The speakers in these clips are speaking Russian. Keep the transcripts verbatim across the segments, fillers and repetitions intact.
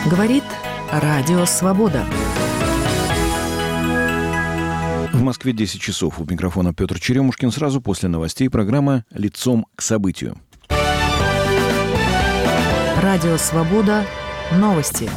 Говорит Радио Свобода. В Москве десять часов. У микрофона Петр Черемушкин. Сразу после новостей программа «Лицом к событию». Радио Свобода. Новости.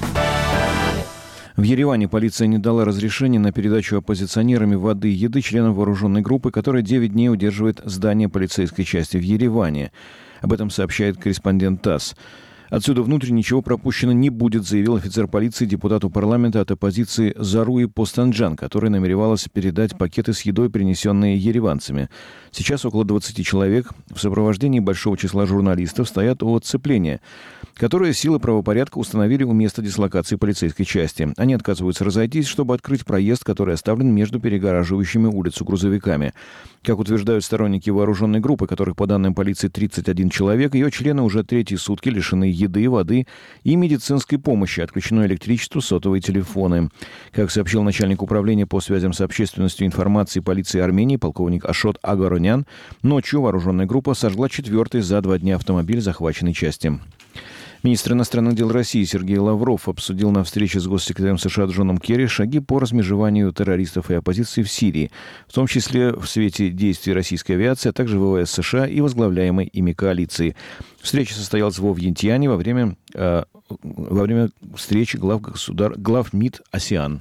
В Ереване полиция не дала разрешения на передачу оппозиционерами воды и еды членам вооруженной группы, которая девять дней удерживает здание полицейской части в Ереване. Об этом сообщает корреспондент ТАСС. Отсюда внутрь ничего пропущено не будет, заявил офицер полиции депутату парламента от оппозиции Заруи Постанджан, которая намеревалась передать пакеты с едой, принесенные ереванцами. Сейчас около двадцати человек в сопровождении большого числа журналистов стоят у отцепления, которое силы правопорядка установили у места дислокации полицейской части. Они отказываются разойтись, чтобы открыть проезд, который оставлен между перегораживающими улицу грузовиками. Как утверждают сторонники вооруженной группы, которых, по данным полиции, тридцать один человек, ее члены уже третьи сутки лишены еды, воды и медицинской помощи, отключено электричество, сотовые телефоны. Как сообщил начальник управления по связям с общественностью информации полиции Армении полковник Ашот Агаронян, ночью вооруженная группа сожгла четвертый за два дня автомобиль захваченной части. Министр иностранных дел России Сергей Лавров обсудил на встрече с госсекретарем США Джоном Керри шаги по размежеванию террористов и оппозиции в Сирии, в том числе в свете действий российской авиации, а также ВВС США и возглавляемой ими коалиции. Встреча состоялась во Вьентьяне во время, э, во время встречи глав, государ... глав МИД АСЕАН.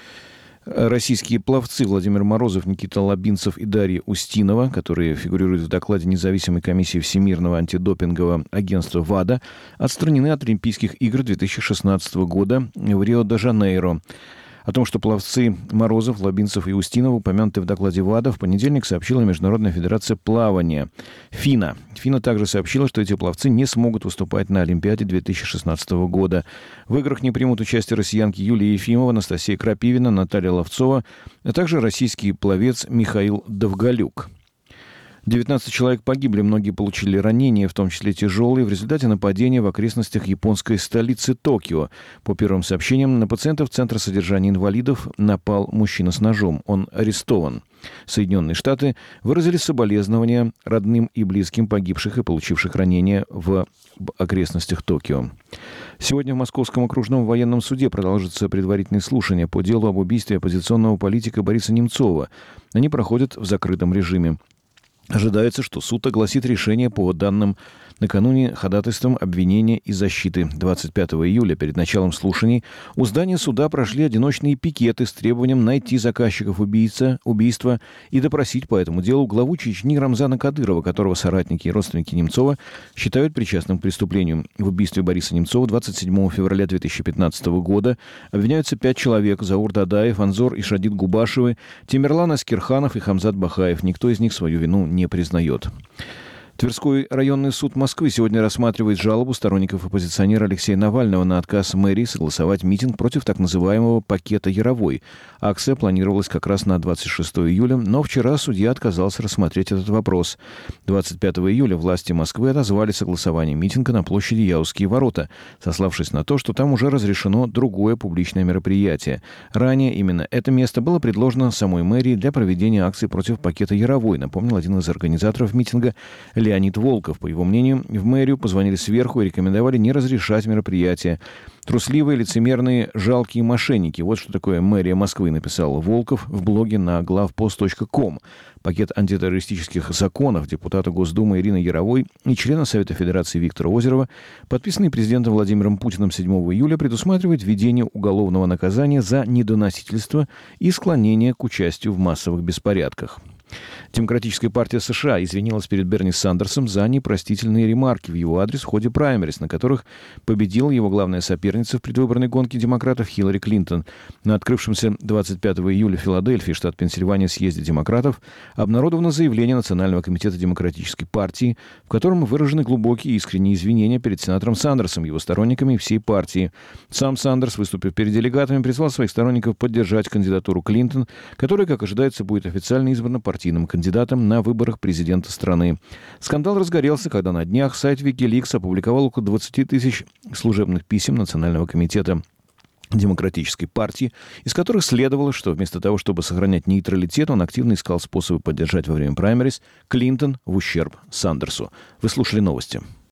Российские пловцы Владимир Морозов, Никита Лабинцев и Дарья Устинова, которые фигурируют в докладе независимой комиссии Всемирного антидопингового агентства ВАДА, отстранены от Олимпийских игр две тысячи шестнадцатого года в Рио-де-Жанейро. О том, что пловцы Морозов, Лабинцев и Устинов упомянуты в докладе ВАДА, в понедельник сообщила Международная федерация плавания ФИНА. ФИНА также сообщила, что эти пловцы не смогут выступать на Олимпиаде две тысячи шестнадцатого года. В играх не примут участие россиянки Юлия Ефимова, Анастасия Крапивина, Наталья Ловцова, а также российский пловец Михаил Довголюк. девятнадцать человек погибли, многие получили ранения, в том числе тяжелые, в результате нападения в окрестностях японской столицы Токио. По первым сообщениям, на пациентов Центра содержания инвалидов напал мужчина с ножом. Он арестован. Соединенные Штаты выразили соболезнования родным и близким погибших и получивших ранения в окрестностях Токио. Сегодня в Московском окружном военном суде продолжатся предварительные слушания по делу об убийстве оппозиционного политика Бориса Немцова. Они проходят в закрытом режиме. Ожидается, что суд огласит решение по данным накануне ходатайством обвинения и защиты. двадцать пятого июля перед началом слушаний у здания суда прошли одиночные пикеты с требованием найти заказчиков убийца, убийства и допросить по этому делу главу Чечни Рамзана Кадырова, которого соратники и родственники Немцова считают причастным к преступлению. В убийстве Бориса Немцова двадцать седьмого февраля две тысячи пятнадцатого года обвиняются пять человек: Заур Дадаев, Анзор Ишадит Губашевы, Тимерлан Аскерханов и Хамзат Бахаев. Никто из них свою вину не признает. Тверской районный суд Москвы сегодня рассматривает жалобу сторонников оппозиционера Алексея Навального на отказ мэрии согласовать митинг против так называемого пакета Яровой. Акция планировалась как раз на двадцать шестого июля, но вчера судья отказался рассмотреть этот вопрос. двадцать пятого июля власти Москвы отозвали согласование митинга на площади Яузские ворота, сославшись на то, что там уже разрешено другое публичное мероприятие. Ранее именно это место было предложено самой мэрии для проведения акции против пакета Яровой, напомнил один из организаторов митинга Леонид Волков. По его мнению, в мэрию позвонили сверху и рекомендовали не разрешать мероприятие. Трусливые, лицемерные, жалкие мошенники. Вот что такое мэрия Москвы, написал Волков в блоге на главпост точка ком. Пакет антитеррористических законов депутата Госдумы Ирины Яровой и члена Совета Федерации Виктора Озерова, подписанный президентом Владимиром Путиным седьмого июля, предусматривает введение уголовного наказания за недоносительство и склонение к участию в массовых беспорядках. Демократическая партия США извинилась перед Берни Сандерсом за непростительные ремарки в его адрес в ходе праймериз, на которых победила его главная соперница в предвыборной гонке демократов Хиллари Клинтон. На открывшемся двадцать пятого июля в Филадельфии, штат Пенсильвания, съезде демократов обнародовано заявление Национального комитета Демократической партии, в котором выражены глубокие и искренние извинения перед сенатором Сандерсом, его сторонниками и всей партии. Сам Сандерс, выступив перед делегатами, призвал своих сторонников поддержать кандидатуру Клинтон, которая, как ожидается, будет официально избрана партийным кандидатом на выборах президента страны. Скандал разгорелся, когда на днях сайт Wikileaks опубликовал около двадцати тысяч служебных писем Национального комитета Демократической партии, из которых следовало, что вместо того, чтобы сохранять нейтралитет, он активно искал способы поддержать во время праймериз Клинтон в ущерб Сандерсу. Вы слушали новости.